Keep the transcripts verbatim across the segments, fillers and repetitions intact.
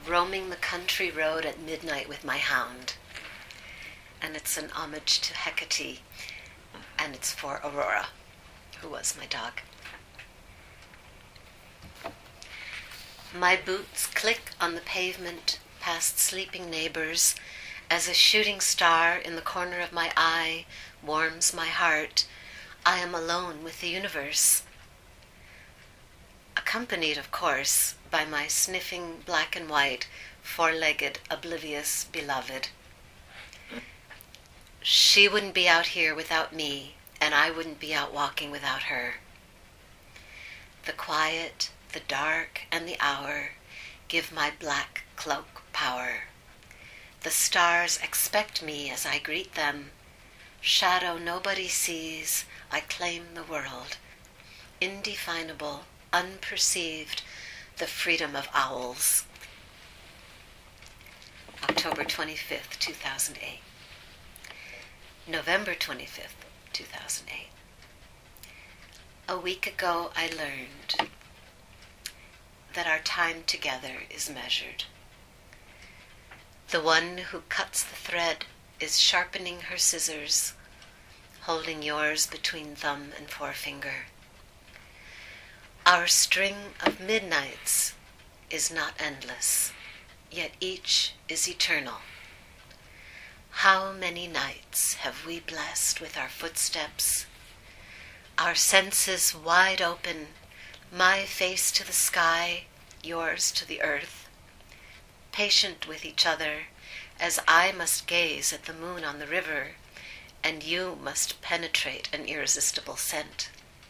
Roaming the country road at midnight with my hound. And it's an homage to Hecate, and it's for Aurora, who was my dog. My boots click on the pavement past sleeping neighbors as a shooting star in the corner of my eye warms my heart. I am alone with the universe. Accompanied, of course, by my sniffing black and white, four-legged, oblivious beloved. She wouldn't be out here without me, and I wouldn't be out walking without her. The quiet, the dark, and the hour give my black cloak power. The stars expect me as I greet them. Shadow nobody sees, I claim the world. Indefinable, unperceived, the freedom of owls. October twenty-fifth, two thousand eight. November twenty-fifth, two thousand eight. A week ago I learned that our time together is measured. The one who cuts the thread is sharpening her scissors, holding yours between thumb and forefinger. Our string of midnights is not endless, yet each is eternal. How many nights have we blessed with our footsteps, our senses wide open, my face to the sky, yours to the earth, patient with each other as I must gaze at the moon on the river and you must penetrate an irresistible scent.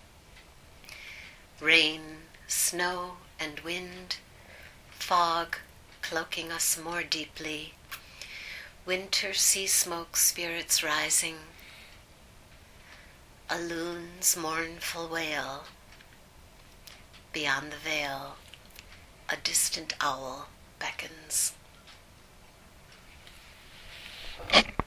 Rain, snow, and wind, fog cloaking us more deeply, winter sea smoke spirits rising, a loon's mournful wail. Beyond the veil, a distant owl beckons.